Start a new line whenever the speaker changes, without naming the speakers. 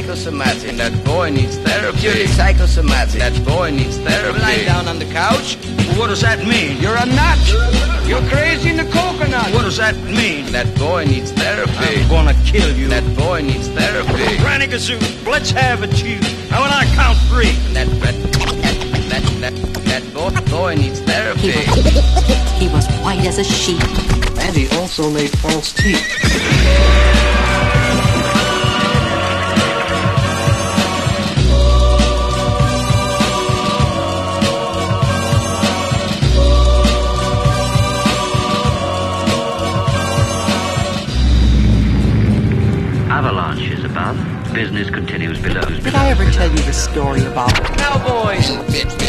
psychosomatic. That boy needs therapy. Purely psychosomatic. That boy needs therapy. Lying down on the couch.
What does that mean?
You're a nut.
You're crazy in the coconut. What does that mean?
That boy needs therapy.
I'm gonna kill you.
That boy needs therapy.
Granny Gazoo, let's have it, Chief. Now when I count 3.
That boy needs therapy.
He was white as a sheet.
And he also made false teeth.
Avalanche is above. Business continues below.
Did I ever tell you the story about
Cowboys.